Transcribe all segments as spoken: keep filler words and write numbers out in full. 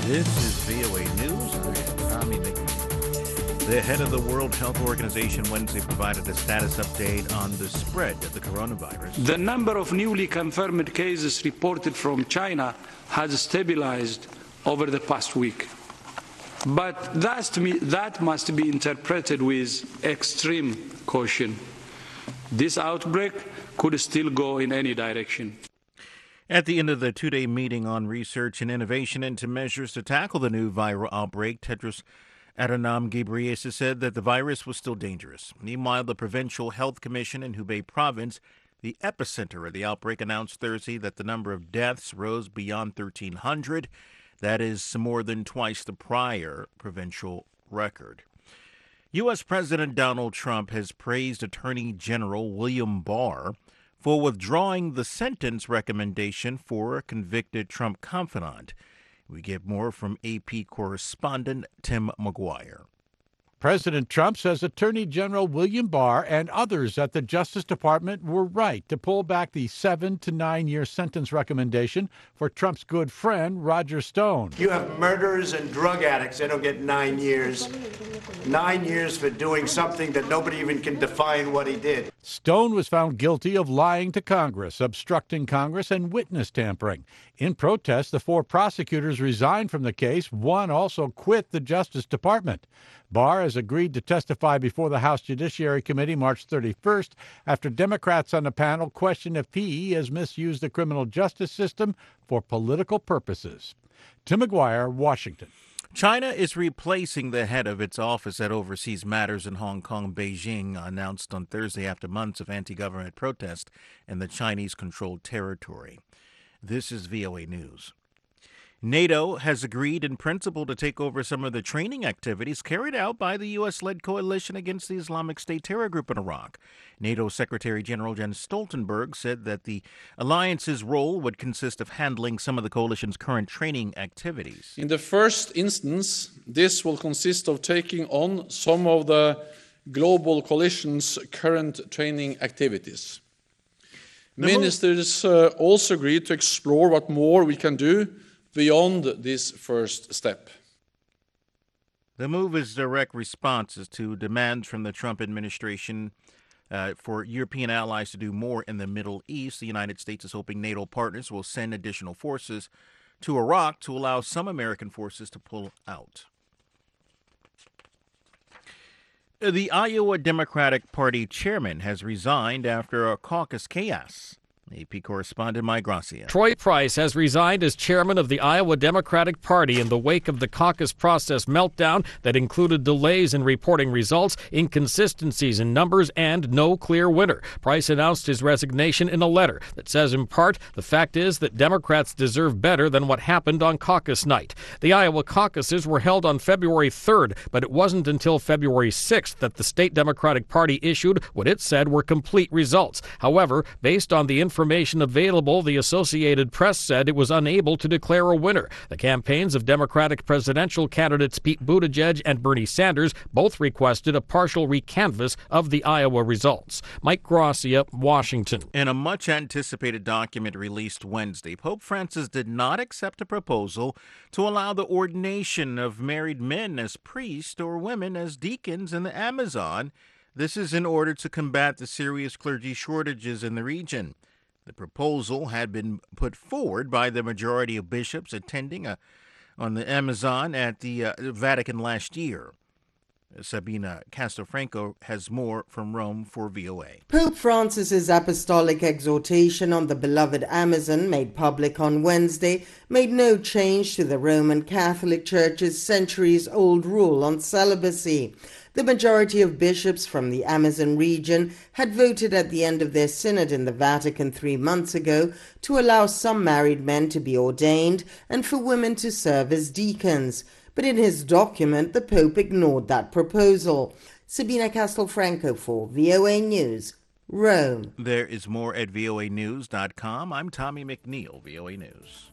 This is V O A News. I'm Tommy McNeil. The head of the World Health Organization Wednesday provided a status update on the spread of the coronavirus. The number of newly confirmed cases reported from China has stabilized over the past week. But that's to me, that must be interpreted with extreme caution. This outbreak could still go in any direction. At the end of the two-day meeting on research and innovation into measures to tackle the new viral outbreak, Tedros Adhanom Ghebreyesus said that the virus was still dangerous. Meanwhile, the Provincial Health Commission in Hubei Province, the epicenter of the outbreak, announced Thursday that the number of deaths rose beyond thirteen hundred. That is more than twice the prior provincial record. U S. President Donald Trump has praised Attorney General William Barr for withdrawing the sentence recommendation for a convicted Trump confidant. We get more from A P correspondent Tim McGuire. President Trump says Attorney General William Barr and others at the Justice Department were right to pull back the seven to nine year sentence recommendation for Trump's good friend, Roger Stone. You have murderers and drug addicts. They don't get nine years. Nine years for doing something that nobody even can define what he did. Stone was found guilty of lying to Congress, obstructing Congress, and witness tampering. In protest, the four prosecutors resigned from the case. One also quit the Justice Department. Barr has agreed to testify before the House Judiciary Committee March thirty-first after Democrats on the panel question if he has misused the criminal justice system for political purposes. Tim McGuire, Washington. China is replacing the head of its office that oversees matters in Hong Kong. Beijing announced on Thursday after months of anti-government protest in the Chinese-controlled territory. This is V O A News. NATO has agreed in principle to take over some of the training activities carried out by the U S-led coalition against the Islamic State terror group in Iraq. NATO Secretary General Jens Stoltenberg said that the alliance's role would consist of handling some of the coalition's current training activities. In the first instance, this will consist of taking on some of the global coalition's current training activities. The Ministers uh, also agreed to explore what more we can do beyond this first step. The move is direct responses to demands from the Trump administration uh, for European allies to do more in the Middle East. The United States is hoping NATO partners will send additional forces to Iraq to allow some American forces to pull out. The Iowa Democratic Party chairman has resigned after a caucus chaos. A P correspondent Mike Gracia. Troy Price has resigned as chairman of the Iowa Democratic Party in the wake of the caucus process meltdown that included delays in reporting results, inconsistencies in numbers, and no clear winner. Price announced his resignation in a letter that says, in part, the fact is that Democrats deserve better than what happened on caucus night. The Iowa caucuses were held on February third, but it wasn't until February sixth that the state Democratic Party issued what it said were complete results. However, based on the information Information available, the Associated Press said it was unable to declare a winner. The campaigns of Democratic presidential candidates Pete Buttigieg and Bernie Sanders both requested a partial recanvass of the Iowa results. Mike Gracia, Washington. In a much-anticipated document released Wednesday, Pope Francis did not accept a proposal to allow the ordination of married men as priests or women as deacons in the Amazon. This is in order to combat the serious clergy shortages in the region. The proposal had been put forward by the majority of bishops attending a, on the Amazon at the uh, Vatican last year. Sabina Castelfranco has more from Rome for V O A. Pope Francis's apostolic exhortation on the beloved Amazon, made public on Wednesday, made no change to the Roman Catholic Church's centuries-old rule on celibacy. The majority of bishops from the Amazon region had voted at the end of their synod in the Vatican three months ago to allow some married men to be ordained and for women to serve as deacons. But in his document, the Pope ignored that proposal. Sabina Castelfranco for V O A News, Rome. There is more at V O A news dot com. I'm Tommy McNeil, V O A News.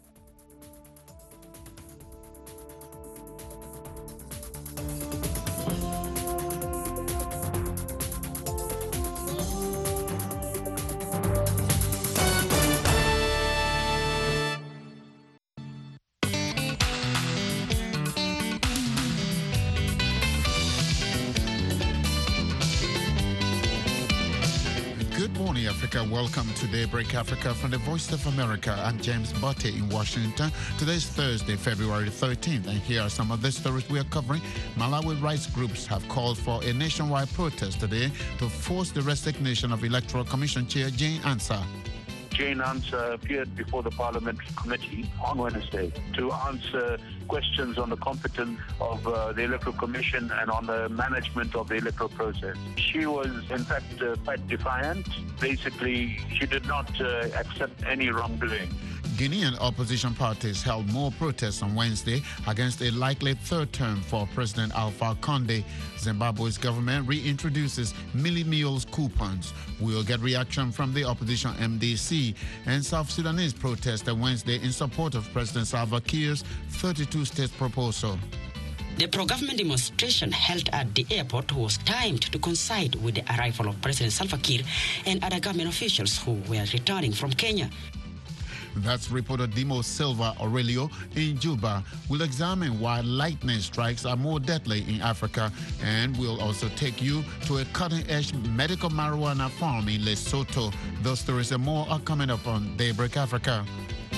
Africa. Welcome to Daybreak Africa from the Voice of America. I'm James Botte in Washington. Today is Thursday, February thirteenth, and here are some of the stories we are covering. Malawi rights groups have called for a nationwide protest today to force the resignation of Electoral Commission Chair Jane Ansah. Jane Ansah appeared before the Parliamentary Committee on Wednesday to answer questions on the competence of uh, the Electoral Commission and on the management of the electoral process. She was, in fact, uh, quite defiant. Basically, she did not uh, accept any wrongdoing. Guinean opposition parties held more protests on Wednesday against a likely third term for President Alpha Conde. Zimbabwe's government reintroduces Millie Meals coupons. We'll get reaction from the opposition M D C. And South Sudanese protested Wednesday in support of President Salva Kiir's thirty-two state proposal. The pro-government demonstration held at the airport was timed to coincide with the arrival of President Salva Kiir and other government officials who were returning from Kenya. That's reporter Dimo Silva Aurelio in Juba. We'll examine why lightning strikes are more deadly in Africa, and we'll also take you to a cutting-edge medical marijuana farm in Lesotho. Those stories and more are coming up on Daybreak Africa.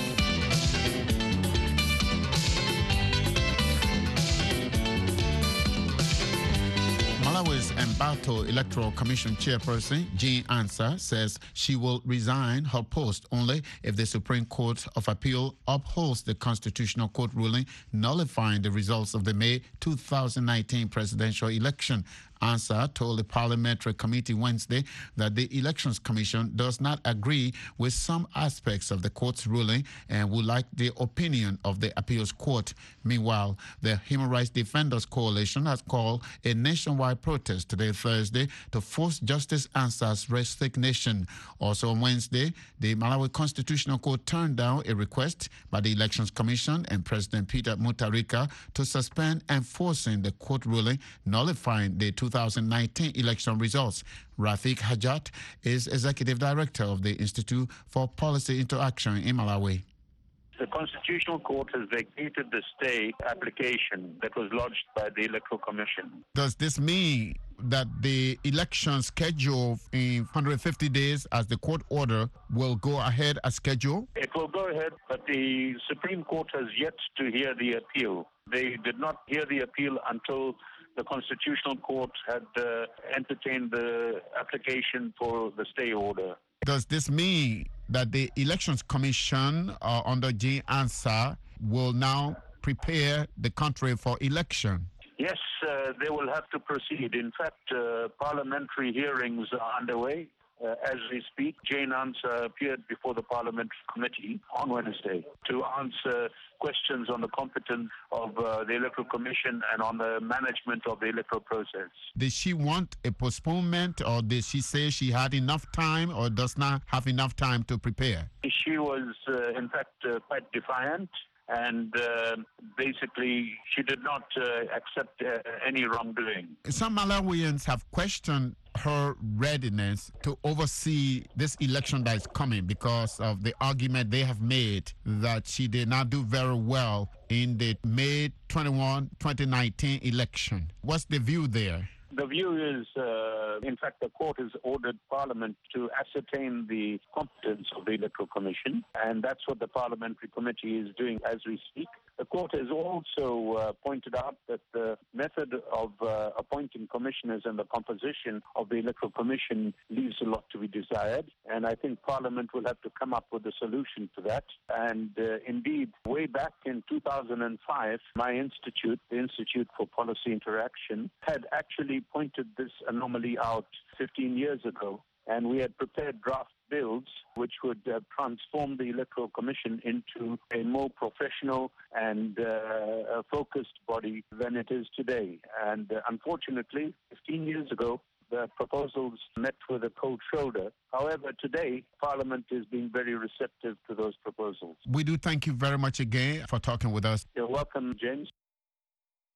Malawi's Embato Electoral Commission chairperson, Jane Ansah, says she will resign her post only if the Supreme Court of Appeal upholds the Constitutional Court ruling nullifying the results of the May two thousand nineteen presidential election. Ansah told the Parliamentary Committee Wednesday that the Elections Commission does not agree with some aspects of the court's ruling and would like the opinion of the Appeals Court. Meanwhile, the Human Rights Defenders Coalition has called a nationwide protest today, Thursday, to force Justice Ansah's resignation. Also on Wednesday, the Malawi Constitutional Court turned down a request by the Elections Commission and President Peter Mutharika to suspend enforcing the court ruling nullifying the two thousand nineteen election results. Rafik Hajat is Executive Director of the Institute for Policy Interaction in Malawi. The Constitutional Court has vacated the stay application that was lodged by the Electoral Commission. Does this mean that the election schedule in one hundred fifty days as the court order will go ahead as scheduled? It will go ahead, but the Supreme Court has yet to hear the appeal. They did not hear the appeal until the Constitutional Court had uh, entertained the application for the stay order. Does this mean that the Elections Commission uh, under Jane Ansah will now prepare the country for election? Yes, uh, they will have to proceed. In fact, uh, parliamentary hearings are underway. Uh, as we speak, Jane Ansah appeared before the Parliamentary Committee on Wednesday to answer questions on the competence of uh, the Electoral Commission and on the management of the electoral process. Did she want a postponement, or did she say she had enough time or does not have enough time to prepare? She was, uh, in fact, uh, quite defiant. And uh, basically, she did not uh, accept uh, any wrongdoing. Some Malawians have questioned her readiness to oversee this election that is coming because of the argument they have made that she did not do very well in the May twenty-first, twenty nineteen election. What's the view there? The view is, uh, in fact, the court has ordered Parliament to ascertain the competence of the Electoral Commission, and that's what the Parliamentary Committee is doing as we speak. The court has also uh, pointed out that the method of uh, appointing commissioners and the composition of the Electoral Commission leaves a lot to be desired, and I think Parliament will have to come up with a solution to that. And uh, indeed, way back in two thousand five, my institute, the Institute for Policy Interaction, had actually pointed this anomaly out fifteen years ago, and we had prepared draft bills which would uh, transform the Electoral Commission into a more professional and uh, focused body than it is today. And uh, unfortunately, fifteen years ago, the proposals met with a cold shoulder. However, today, Parliament is being very receptive to those proposals. We do thank you very much again for talking with us. You're welcome, James.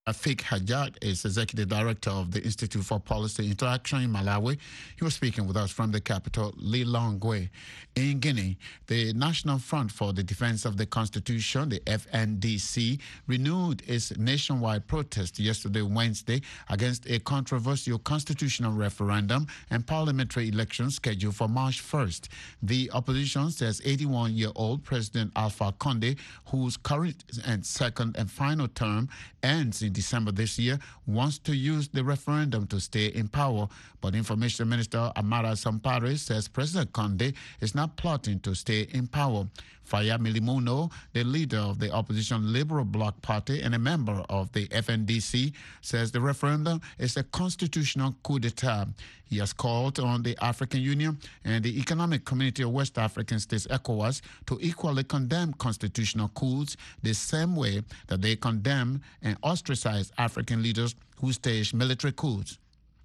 Afik Hajjat is Executive Director of the Institute for Policy Interaction in Malawi. He was speaking with us from the capital, Lilongwe. In Guinea, the National Front for the Defense of the Constitution, the F N D C, renewed its nationwide protest yesterday, Wednesday, against a controversial constitutional referendum and parliamentary elections scheduled for March first. The opposition says eighty-one-year-old President Alpha Conde, whose current and second and final term ends in December this year, wants to use the referendum to stay in power. But Information Minister Amara Sampare says President Conde is not plotting to stay in power. Faya Milimuno, the leader of the opposition Liberal Bloc Party and a member of the F N D C, says the referendum is a constitutional coup d'etat. He has called on the African Union and the Economic Community of West African States, ECOWAS, to equally condemn constitutional coups the same way that they condemn and ostracize African leaders who stage military coups.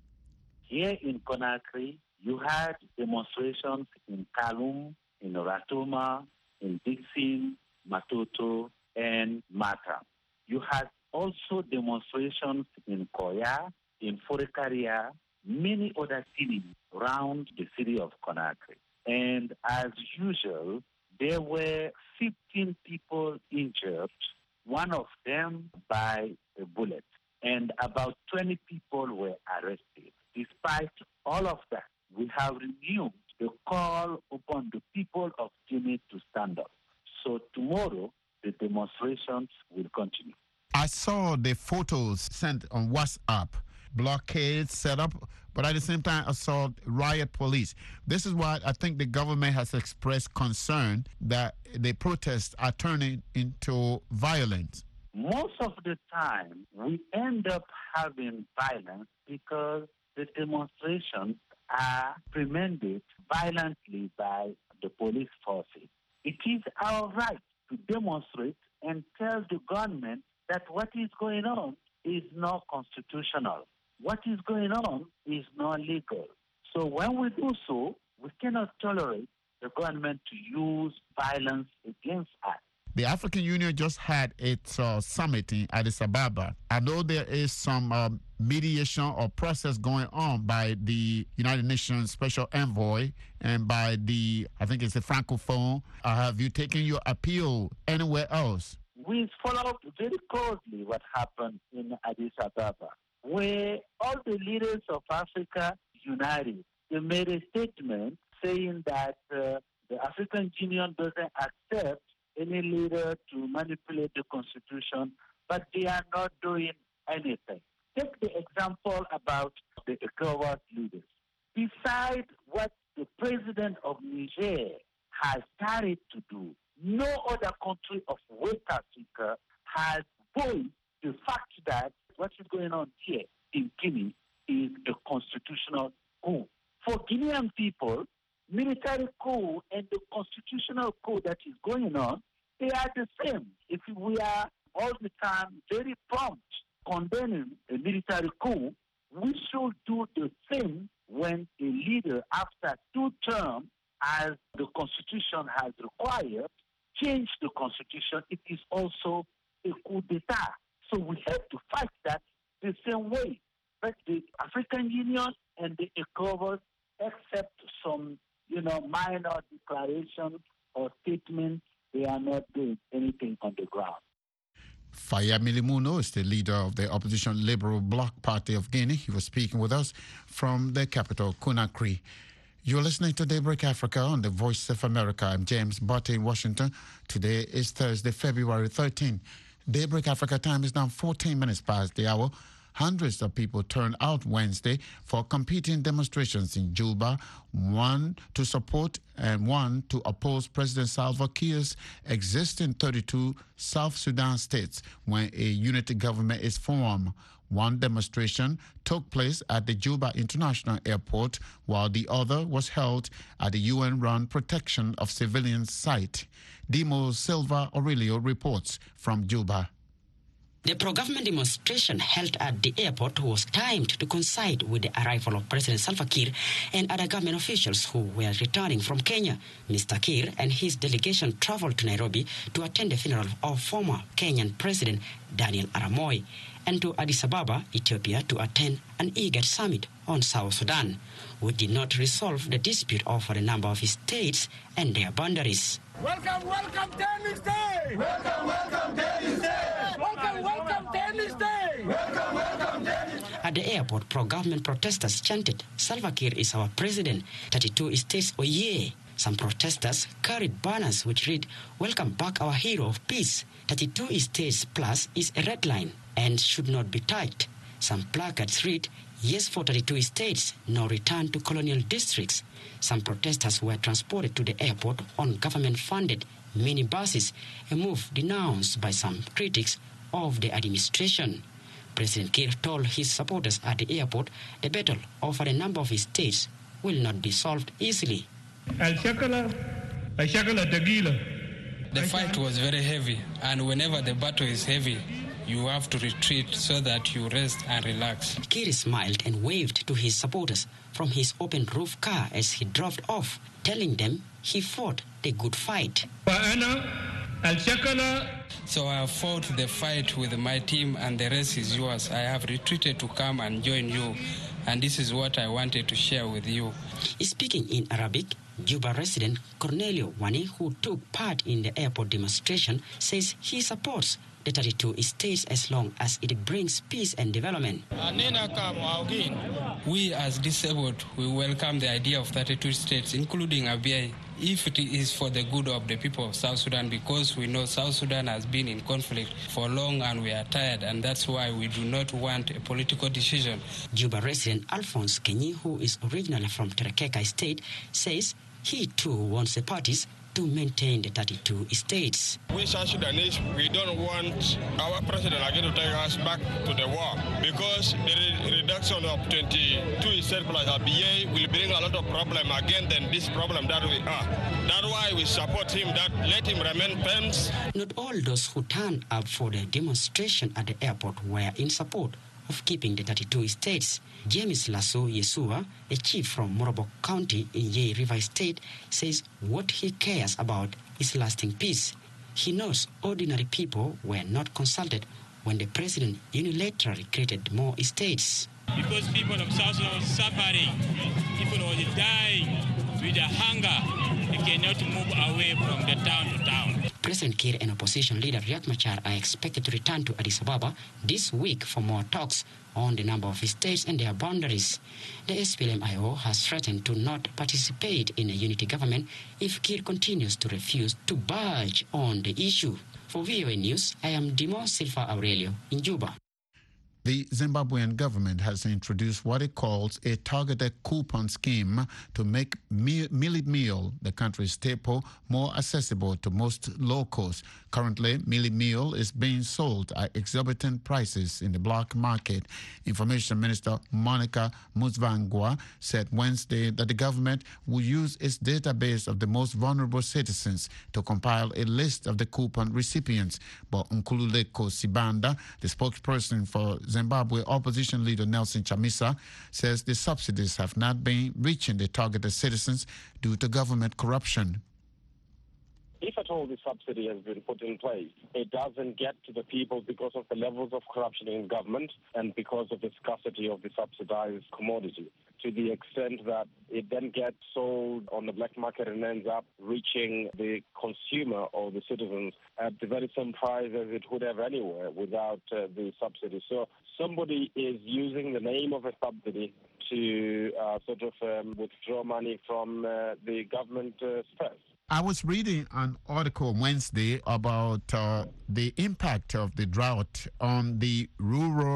Here in Conakry, you had demonstrations in Kaloum, in Ratuma, in Dixie, Matoto, and Mata. You had also demonstrations in Koya, in Forekaria, many other cities around the city of Conakry. And as usual, there were fifteen people injured, one of them by a bullet, and about twenty people were arrested. Despite all of that, we have renewed the call upon the people of Guinea to stand up. So tomorrow, the demonstrations will continue. I saw the photos sent on WhatsApp, blockades set up, but at the same time, I saw riot police. This is why I think the government has expressed concern that the protests are turning into violence. Most of the time, we end up having violence because the demonstrations are prevented violently by the police forces. It is our right to demonstrate and tell the government that what is going on is not constitutional. What is going on is not legal. So when we do so, we cannot tolerate the government to use violence against us. The African Union just had its uh, summit in Addis Ababa. I know there is some uh, mediation or process going on by the United Nations Special Envoy and by the, I think it's the Francophone. Uh, have you taken your appeal anywhere else? We followed very closely what happened in Addis Ababa, where all the leaders of Africa united. They made a statement saying that uh, the African Union doesn't accept any leader to manipulate the constitution, but they are not doing anything. Take the example about the ECOWAS leaders. Besides what the president of Niger has started to do, no other country of West Africa has voiced the fact that what is going on here in Guinea is a constitutional coup. For Guinean people, military coup and the constitutional coup that is going on, they are the same. If we are all the time very prompt condemning a military coup, we should do the same when a leader, after two terms, as the Constitution has required, change the Constitution. It is also a coup d'etat. So we have to fight that the same way. But the African Union and the ECOWAS, except some, you know, minor declarations or statements, they are not doing anything on the ground. Faya Milimuno is the leader of the opposition Liberal Bloc Party of Guinea. He was speaking with us from the capital, Conakry. You're listening to Daybreak Africa on the Voice of America. I'm James Butte in Washington. Today is Thursday, February thirteenth. Daybreak Africa time is now fourteen minutes past the hour. Hundreds of people turned out Wednesday for competing demonstrations in Juba, one to support and one to oppose President Salva Kiir's existing thirty-two South Sudan states when a unity government is formed. One demonstration took place at the Juba International Airport, while the other was held at the U N-run Protection of Civilians site. Dimo Silva Aurelio reports from Juba. The pro-government demonstration held at the airport was timed to coincide with the arrival of President Salva Kiir and other government officials who were returning from Kenya. Mister Kiir and his delegation traveled to Nairobi to attend the funeral of former Kenyan President Daniel Arap Moi and to Addis Ababa, Ethiopia, to attend an IGAD summit on South Sudan, which did not resolve the dispute over the number of states and their boundaries. Welcome, welcome, Tennis Day! Welcome, welcome, Tennis Day! Welcome, welcome, Tennis Day! Welcome, welcome, Tennis Day! At the airport, pro-government protesters chanted, "Salva Kiir is our president, thirty-two states Oye." Some protesters carried banners which read, "Welcome back our hero of peace. thirty-two states plus is a red line and should not be touched." Some placards read, "Yes for thirty-two states, no return to colonial districts." Some protesters were transported to the airport on government-funded minibuses, a move denounced by some critics of the administration. President Kiir told his supporters at the airport the battle over a number of states will not be solved easily. The fight was very heavy, and whenever the battle is heavy, you have to retreat so that you rest and relax. Kiir smiled and waved to his supporters from his open roof car as he drove off, telling them he fought the good fight. So I have fought the fight with my team and the rest is yours. I have retreated to come and join you, and this is what I wanted to share with you. Speaking in Arabic, Juba resident Cornelio Wani, who took part in the airport demonstration, says he supports the thirty-two states as long as it brings peace and development. We as disabled, we welcome the idea of thirty-two states, including Abyei, if it is for the good of the people of South Sudan, because we know South Sudan has been in conflict for long and we are tired, and that's why we do not want a political decision. Juba resident Alphonse Kenyi, who is originally from Terekeka State, says he too wants the parties to maintain the thirty-two states. We South Sudanese, we don't want our president again to take us back to the war, because the re reduction of twenty-two states plus A B A will bring a lot of problem again than this problem that we are. That's why we support him, that let him remain firm. Not all those who turned up for the demonstration at the airport were in support of keeping the thirty-two states. James Lasso Yesua, a chief from Morobok County in Yei River State, says what he cares about is lasting peace. He knows ordinary people were not consulted when the president unilaterally created more states. Because people of South Sudan were suffering, people were dying with the hunger, they cannot move away from the town to town. President Kiir and opposition leader Riek Machar are expected to return to Addis Ababa this week for more talks on the number of states and their boundaries. The S P L M I O has threatened to not participate in a unity government if Kiir continues to refuse to budge on the issue. For V O A News, I am Dimo Silva Aurelio in Juba. The Zimbabwean government has introduced what it calls a targeted coupon scheme to make Millie Meal, the country's staple, more accessible to most locals. Currently, Millie Meal is being sold at exorbitant prices in the black market. Information Minister Monica Musvangwa said Wednesday that the government will use its database of the most vulnerable citizens to compile a list of the coupon recipients. But Nkululeko Sibanda, the spokesperson for Zimbabwe opposition leader Nelson Chamisa, says the subsidies have not been reaching the targeted citizens due to government corruption. If at all the subsidy has been put in place, it doesn't get to the people because of the levels of corruption in government and because of the scarcity of the subsidized commodity, to the extent that it then gets sold on the black market and ends up reaching the consumer or the citizens at the very same price as it would have anywhere without uh, the subsidy. So somebody is using the name of a subsidy to uh, sort of um, withdraw money from uh, the government uh, space. I was reading an article Wednesday about uh, the impact of the drought on the rural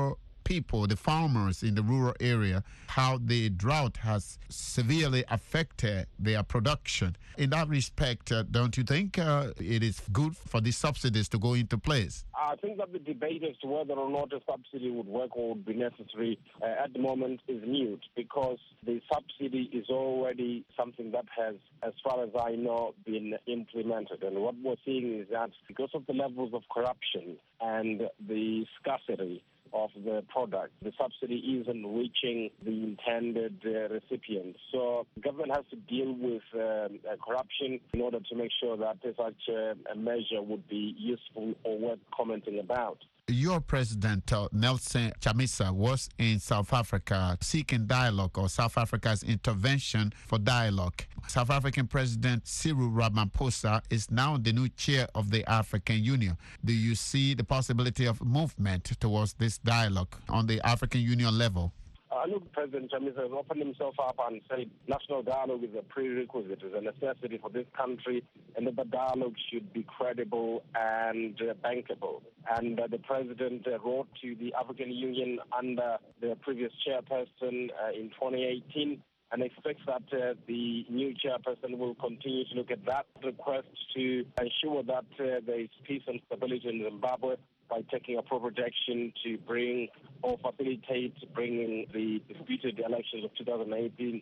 people, the farmers in the rural area, how the drought has severely affected their production. In that respect, uh, don't you think uh, it is good for these subsidies to go into place? I think that the debate as to whether or not a subsidy would work or would be necessary uh, at the moment is mute, because the subsidy is already something that has, as far as I know, been implemented. And what we're seeing is that because of the levels of corruption and the scarcity of the product, the subsidy isn't reaching the intended uh, recipient. So the government has to deal with uh, uh, corruption in order to make sure that such uh, a measure would be useful or worth commenting about. Your president, uh, Nelson Chamisa, was in South Africa seeking dialogue or South Africa's intervention for dialogue. South African President Cyril Ramaphosa is now the new chair of the African Union. Do you see the possibility of movement towards this dialogue on the African Union level? Uh, look, President Chamisa has opened himself up and said national dialogue is a prerequisite, is a necessity for this country, and that the dialogue should be credible and uh, bankable. And uh, the President uh, wrote to the African Union under the previous chairperson uh, in twenty eighteen and expects that uh, the new chairperson will continue to look at that request to ensure that uh, there is peace and stability in Zimbabwe, by taking appropriate action to bring or facilitate bringing the disputed elections of two thousand eighteen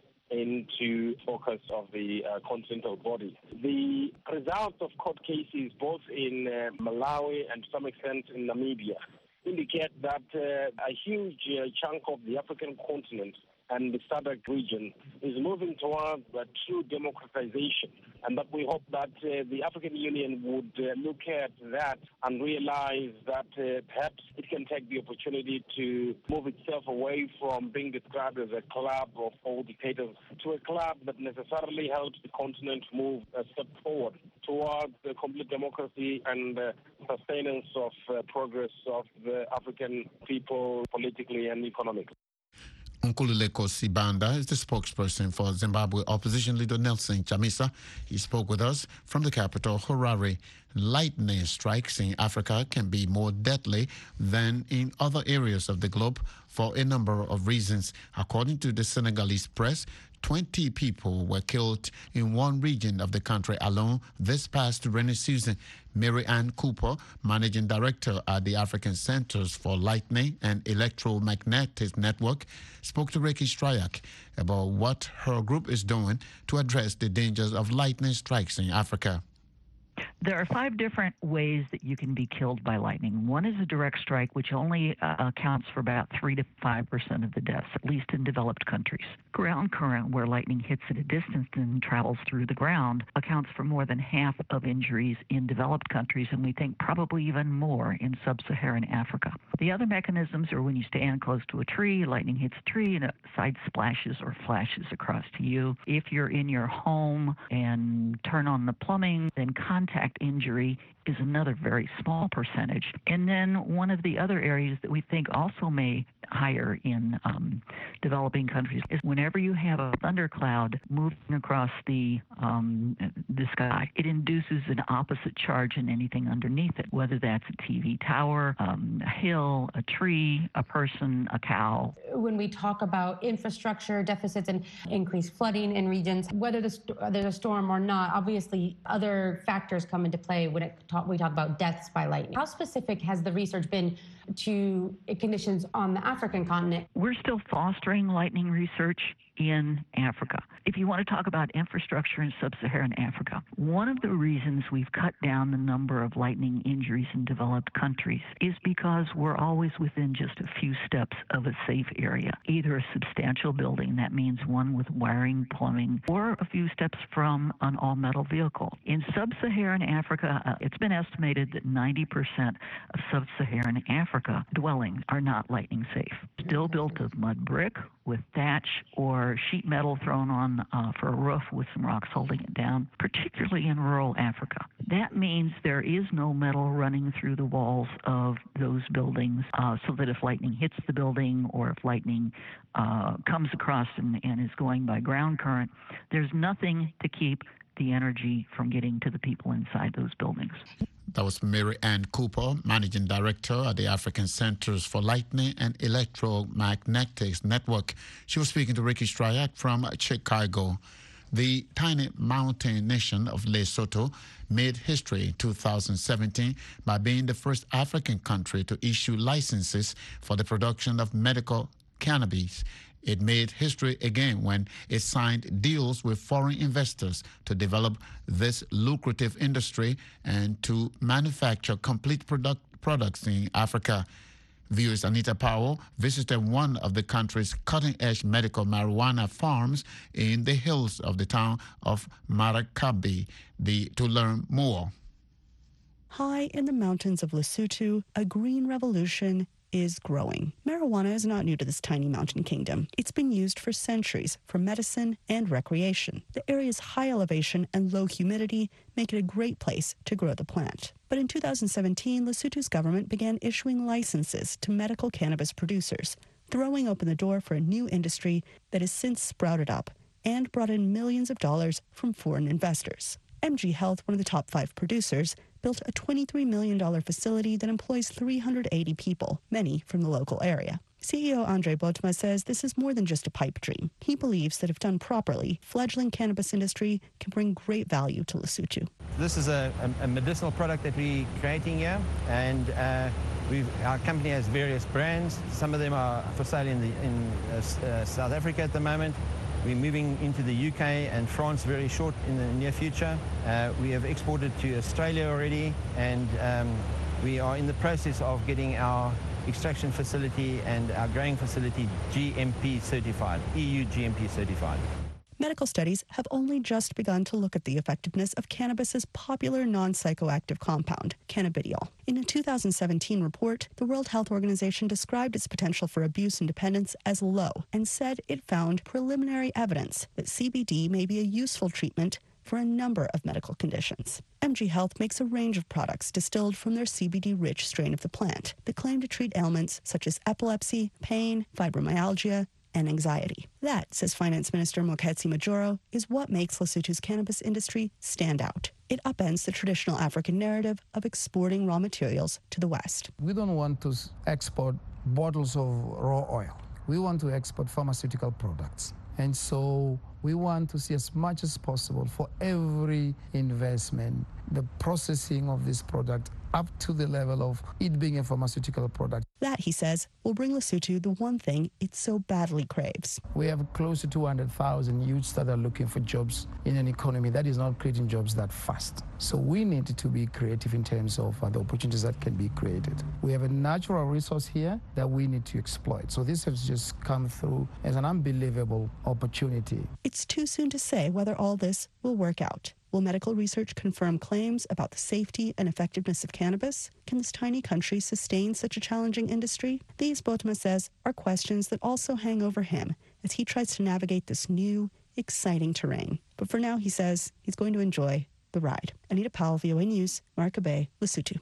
into focus of the uh, continental body. The results of court cases both in uh, Malawi and to some extent in Namibia indicate that uh, a huge uh, chunk of the African continent and the S A D C region is moving towards a true democratization, and that we hope that uh, the African Union would uh, look at that and realize that uh, perhaps it can take the opportunity to move itself away from being described as a club of all dictators to a club that necessarily helps the continent move a step forward towards uh, complete democracy and uh, sustenance of uh, progress of the African people politically and economically. Nkululeko Sibanda is the spokesperson for Zimbabwe opposition leader Nelson Chamisa. He spoke with us from the capital, Harare. Lightning strikes in Africa can be more deadly than in other areas of the globe for a number of reasons. According to the Senegalese press, twenty people were killed in one region of the country alone this past rainy season. Mary Ann Cooper, managing director at the African Centers for Lightning and Electromagnetic Network, spoke to Ricky Strayak about what her group is doing to address the dangers of lightning strikes in Africa. There are five different ways that you can be killed by lightning. One is a direct strike, which only uh, accounts for about three to five percent of the deaths, at least in developed countries. Ground current, where lightning hits at a distance and travels through the ground, accounts for more than half of injuries in developed countries, and we think probably even more in sub-Saharan Africa. The other mechanisms are when you stand close to a tree, lightning hits a tree, and it side splashes or flashes across to you. If you're in your home and turn on the plumbing, then contact injury is another very small percentage. And then one of the other areas that we think also may higher in um, developing countries is whenever you have a thundercloud moving across the um, the sky, it induces an opposite charge in anything underneath it, whether that's a T V tower, um, a hill, a tree, a person, a cow. When we talk about infrastructure deficits and increased flooding in regions, whether there's a storm or not, obviously other factors come into play when it talk, we talk about deaths by lightning. How specific has the research been to conditions on the African continent? We're still fostering lightning research in Africa. If you want to talk about infrastructure in sub-Saharan Africa, one of the reasons we've cut down the number of lightning injuries in developed countries is because we're always within just a few steps of a safe area, either a substantial building, that means one with wiring, plumbing, or a few steps from an all-metal vehicle. In sub-Saharan Africa, uh, it's been estimated that ninety percent of sub-Saharan Africa dwellings are not lightning safe. Still built of mud brick with thatch or sheet metal thrown on uh, for a roof with some rocks holding it down, particularly in rural Africa. That means there is no metal running through the walls of those buildings uh, so that if lightning hits the building or if lightning uh, comes across and, and is going by ground current, there's nothing to keep the energy from getting to the people inside those buildings. That was Mary Ann Cooper, Managing Director at the African Centers for Lightning and Electromagnetics Network. She was speaking to Ricky Stryak from Chicago. The tiny mountain nation of Lesotho made history in two thousand seventeen by being the first African country to issue licenses for the production of medical cannabis. It made history again when it signed deals with foreign investors to develop this lucrative industry and to manufacture complete product, products in Africa. Viewers Anita Powell visited one of the country's cutting-edge medical marijuana farms in the hills of the town of Marakabi the, to learn more. High in the mountains of Lesotho, a green revolution is growing. Marijuana is not new to this tiny mountain kingdom. It's been used for centuries for medicine and recreation. The area's high elevation and low humidity make it a great place to grow the plant. But in two thousand seventeen, Lesotho's government began issuing licenses to medical cannabis producers, throwing open the door for a new industry that has since sprouted up and brought in millions of dollars from foreign investors. M G Health, one of the top five producers, built a twenty-three million dollars facility that employs three hundred eighty people, many from the local area. C E O Andre Botma says this is more than just a pipe dream. He believes that if done properly, fledgling cannabis industry can bring great value to Lesotho. This is a, a medicinal product that we're creating here, and uh, we've, our company has various brands. Some of them are for sale in, the, in uh, uh, South Africa at the moment. We're moving into the U K and France very short in the near future. Uh, we have exported to Australia already, and um, we are in the process of getting our extraction facility and our growing facility G M P certified, E U G M P certified. Medical studies have only just begun to look at the effectiveness of cannabis's popular non-psychoactive compound, cannabidiol. In a two thousand seventeen report, the World Health Organization described its potential for abuse and dependence as low and said it found preliminary evidence that C B D may be a useful treatment for a number of medical conditions. M G Health makes a range of products distilled from their C B D-rich strain of the plant that claim to treat ailments such as epilepsy, pain, fibromyalgia, and anxiety. That, says Finance Minister Mokgweetsi Majoro, is what makes Lesotho's cannabis industry stand out. It upends the traditional African narrative of exporting raw materials to the West. We don't want to export bottles of raw oil. We want to export pharmaceutical products. And so we want to see as much as possible for every investment, the processing of this product up to the level of it being a pharmaceutical product. That, he says, will bring Lesotho the one thing it so badly craves. We have close to two hundred thousand youths that are looking for jobs in an economy that is not creating jobs that fast. So we need to be creative in terms of uh, the opportunities that can be created. We have a natural resource here that we need to exploit. So this has just come through as an unbelievable opportunity. It's too soon to say whether all this will work out. Will medical research confirm claims about the safety and effectiveness of cannabis? Can this tiny country sustain such a challenging industry? These, Botma says, are questions that also hang over him as he tries to navigate this new, exciting terrain. But for now, he says, he's going to enjoy the ride. Anita Powell, V O A News, Maracay, Lesotho.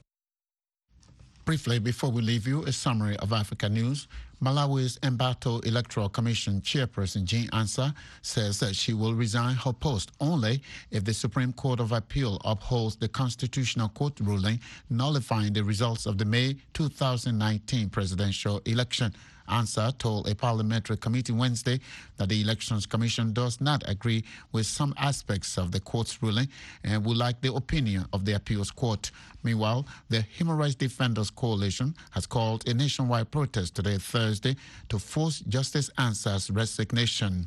Briefly, before we leave you, a summary of Africa news. Malawi's Mbatho Electoral Commission chairperson Jean Ansah says that she will resign her post only if the Supreme Court of Appeal upholds the Constitutional Court ruling nullifying the results of the May two thousand nineteen presidential election. Ansah told a parliamentary committee Wednesday that the Elections Commission does not agree with some aspects of the court's ruling and would like the opinion of the appeals court. Meanwhile, the Human Rights Defenders Coalition has called a nationwide protest today, Thursday, to force Justice Ansah's resignation.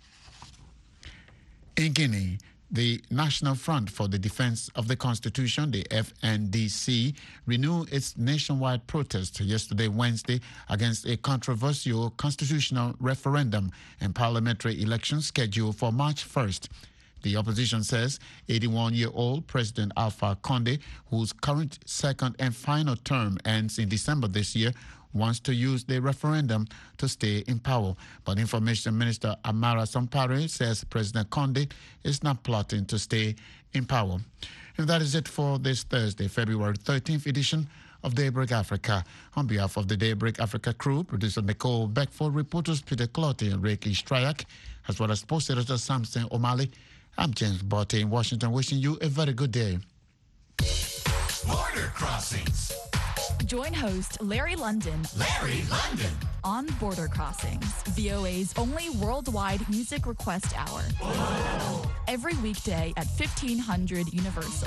In Guinea, the National Front for the Defense of the Constitution, the F N D C, renewed its nationwide protest yesterday, Wednesday, against a controversial constitutional referendum and parliamentary elections scheduled for March first. The opposition says eighty-one-year-old President Alpha Condé, whose current second and final term ends in December this year, wants to use the referendum to stay in power. But Information Minister Amara Sampare says President Condé is not plotting to stay in power. And that is it for this Thursday, February thirteenth edition of Daybreak Africa. On behalf of the Daybreak Africa crew, producer Nicole Beckford, reporters Peter Clotty and Ricky Stryak, as well as post editor Samson O'Malley, I'm James Botte in Washington, wishing you a very good day. Morning. Border Crossings. Join host Larry London. Larry London. On Border Crossings, V O A's only worldwide music request hour. Whoa. Every weekday at fifteen hundred Universal.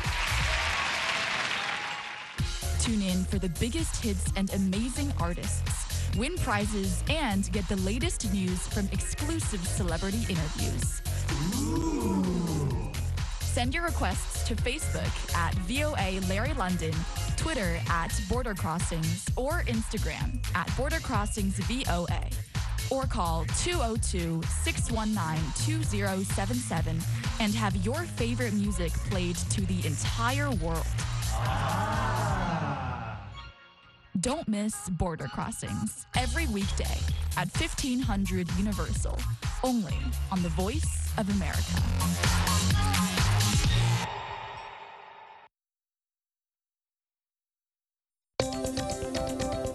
Tune in for the biggest hits and amazing artists. Win prizes and get the latest news from exclusive celebrity interviews. Ooh. Send your requests to Facebook at V O A Larry London, Twitter at Border Crossings, or Instagram at Border Crossings V O A. Or call two oh two, six one nine, two oh seven seven and have your favorite music played to the entire world. Ah. Don't miss Border Crossings every weekday at fifteen hundred Universal, only on the Voice of America.